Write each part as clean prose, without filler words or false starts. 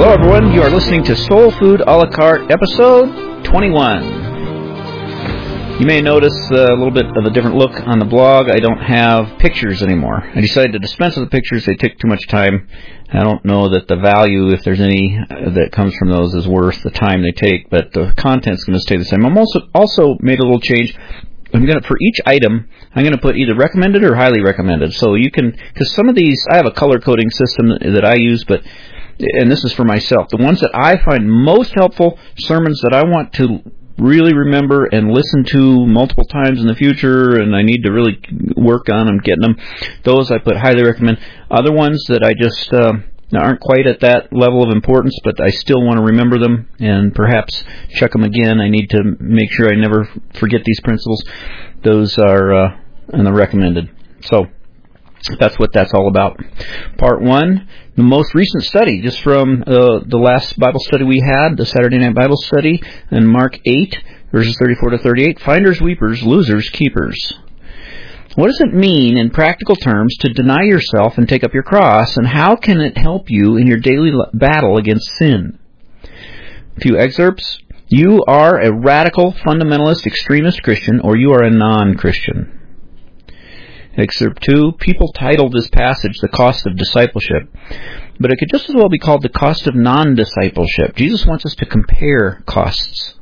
Hello everyone, you are listening to Soul Food a la carte episode 21. You may notice a little bit of a different look on the blog. I don't have pictures anymore. I decided to dispense with the pictures. They take too much time. I don't know that the value, if there's any that comes from those, is worth the time they take, but the content's going to stay the same. I'm also made a little change. For each item, I'm going to put either recommended or highly recommended. So you can, because some of these, I have a color coding system that I use, and this is for myself. The ones that I find most helpful, sermons that I want to really remember and listen to multiple times in the future, and I need to really work on them, getting them, those I put highly recommend. Other ones that I just aren't quite at that level of importance, but I still want to remember them and perhaps check them again. I need to make sure I never forget these principles. Those are in the recommended. So that's what that's all about. Part 1, the most recent study, just from the last Bible study we had, the Saturday Night Bible Study, in Mark 8, verses 34 to 38, finders, weepers, losers, keepers. What does it mean in practical terms to deny yourself and take up your cross, and how can it help you in your daily battle against sin? A few excerpts. You are a radical, fundamentalist, extremist Christian, or you are a non-Christian. Excerpt 2, people title this passage The Cost of Discipleship, but it could just as well be called The Cost of Non-Discipleship. Jesus wants us to compare costs.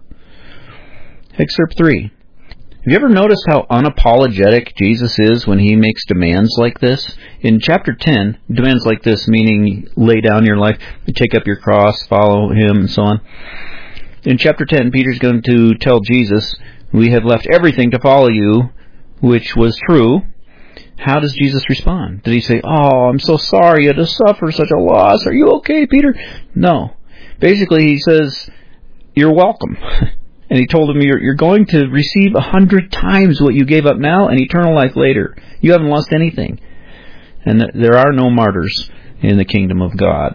Excerpt 3, have you ever noticed how unapologetic Jesus is when he makes demands like this? In chapter 10, demands like this, meaning lay down your life, take up your cross, follow him, and so on. In chapter 10, Peter's going to tell Jesus, we have left everything to follow you, which was true. How does Jesus respond? Did he say, oh, I'm so sorry you had to suffer such a loss. Are you okay, Peter? No. Basically, he says, you're welcome. And he told him, you're going to receive 100 times what you gave up now and eternal life later. You haven't lost anything. And there are no martyrs in the kingdom of God.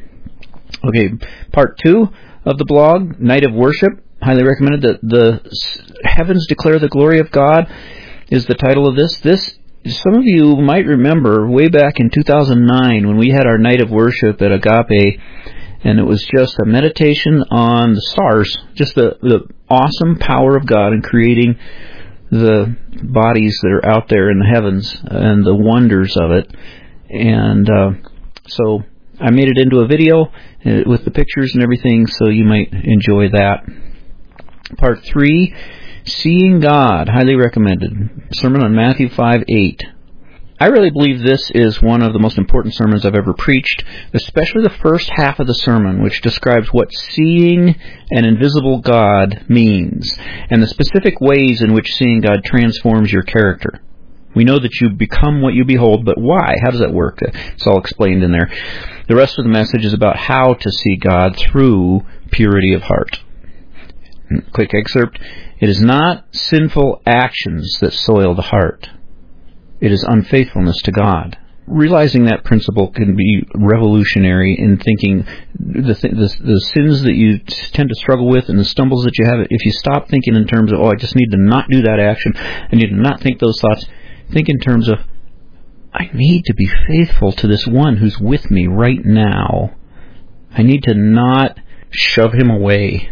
Okay, part 2 of the blog, Night of Worship. Highly recommended. The Heavens Declare the Glory of God is the title of this. Some of you might remember way back in 2009 when we had our night of worship at Agape, and it was just a meditation on the stars, just the awesome power of God in creating the bodies that are out there in the heavens and the wonders of it. And so I made it into a video with the pictures and everything, so you might enjoy that. Part 3, Seeing God, highly recommended. Sermon on Matthew 5:8. I really believe this is one of the most important sermons I've ever preached, especially the first half of the sermon, which describes what seeing an invisible God means, and the specific ways in which seeing God transforms your character. We know that you become what you behold, but why? How does that work? It's all explained in there. The rest of the message is about how to see God through purity of heart. Quick excerpt. It is not sinful actions that soil the heart. It is unfaithfulness to God. Realizing that principle can be revolutionary in thinking the sins that you tend to struggle with and the stumbles that you have. If you stop thinking in terms of, I just need to not do that action, I need to not think those thoughts, think in terms of, I need to be faithful to this one who's with me right now. I need to not shove him away.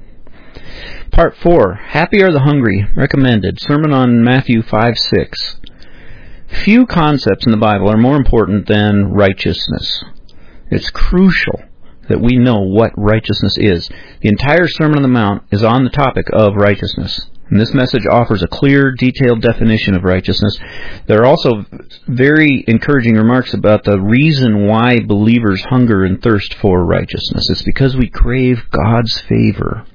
Part 4, Happy are the Hungry, recommended. Sermon on Matthew 5:6. Few concepts in the Bible are more important than righteousness. It's crucial that we know what righteousness is. The entire Sermon on the Mount is on the topic of righteousness. And this message offers a clear, detailed definition of righteousness. There are also very encouraging remarks about the reason why believers hunger and thirst for righteousness. It's because we crave God's favor.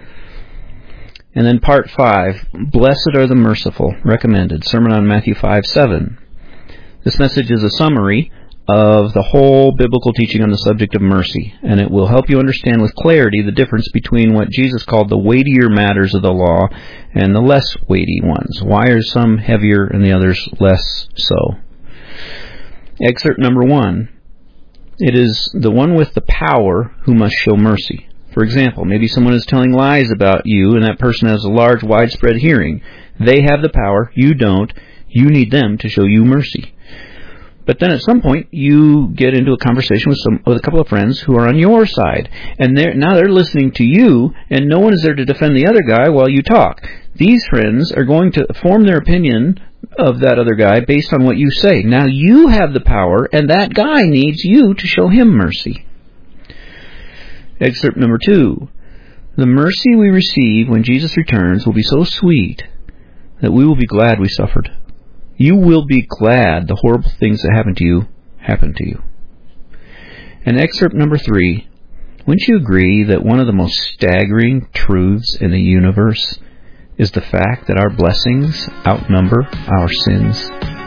And then part 5, Blessed are the Merciful, recommended. Sermon on Matthew 5:7. This message is a summary of the whole biblical teaching on the subject of mercy, and it will help you understand with clarity the difference between what Jesus called the weightier matters of the law and the less weighty ones. Why are some heavier and the others less so? Excerpt number 1. It is the one with the power who must show mercy. For example, maybe someone is telling lies about you and that person has a large, widespread hearing. They have the power, you don't. You need them to show you mercy. But then at some point, you get into a conversation with a couple of friends who are on your side. And now they're listening to you, and no one is there to defend the other guy while you talk. These friends are going to form their opinion of that other guy based on what you say. Now you have the power, and that guy needs you to show him mercy. Excerpt number 2. The mercy we receive when Jesus returns will be so sweet that we will be glad we suffered. You will be glad the horrible things that happened to you. And excerpt number 3. Wouldn't you agree that one of the most staggering truths in the universe is the fact that our blessings outnumber our sins?